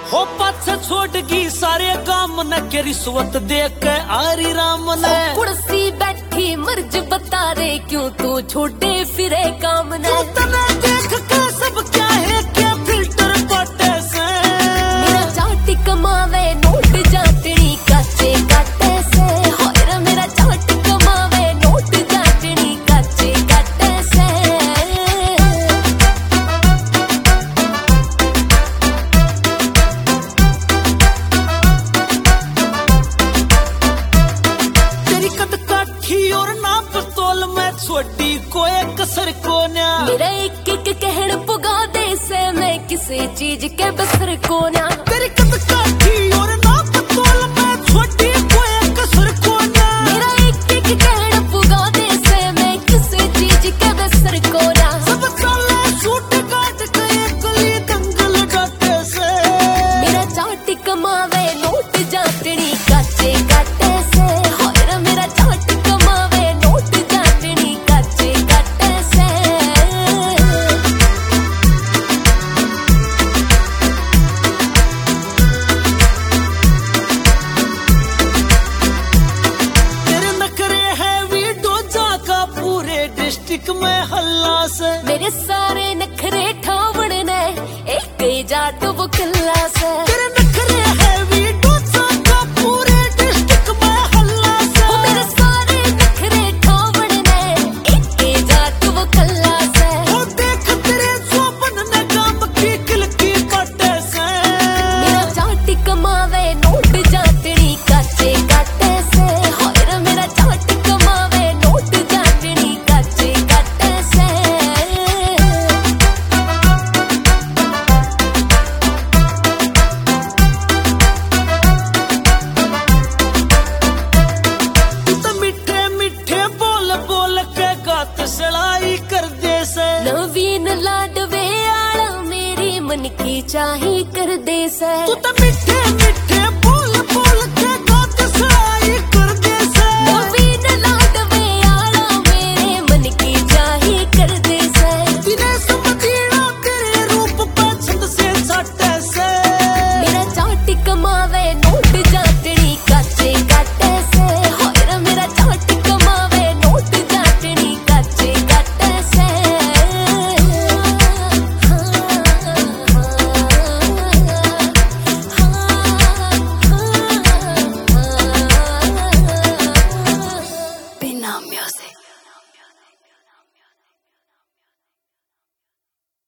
हो पाछे छोड़गी सारे काम न के रिश्वत दे के आरी राम ने कुर्सी बैठी मर्ज बता रे क्यों तू छोड़े फिरे काम ने तने देख के सब क्या है क्या फिल्टर बाटे से मेरा चाटी कमावे नोट जाटनी काचे काटे से होए रे मेरा चाटी कमावे नोट जाटनी काचे काटे से तेरी कद काठी और नाप तोल में छोटी कोई कसर को ना मेरा एक एक कहण पुगा दे से मैं किसी चीज के बसर को ना तेरी कद काठी और नाप तोल में छोटी कोई कसर को ना मेरा एक एक कहण पुगा दे से मैं किसी चीज के बसर को ना सब चले शूट काट के गली दंगल डाटे से मेरा चाटी कमावे नोट जाटनी काचे काटे से होए रे मेरा चाटी कमावे नोट जाटनी काचे काटे से तेरे नखरे है वीडो जाका पूरे डिस्ट्रिक्ट में हल्ला से मेरे सारे नखरे ठावण ने एक ही जाट वो किल्ला से तेरे नखरे है वीडो जाका पूरे डिस्ट्रिक्ट में हल्ला से वो मेरे सारे नखरे ठावण ने एक ही जाट वो किल्ला से ओ देख तेरे चौपन ने गाम की किलकी काटे से मेरा चाटी कमावे नोट जाटनी काचे काटे से होए रे मेरा चाटी कमावे नोट जाटनी काचे काटे से तू तो मीठे मीठे बोल बोल के गात सड़ाई कर दे से नवीन लाडवे आला मेरी मन की चाही कर दे से तू तो मीठे मीठे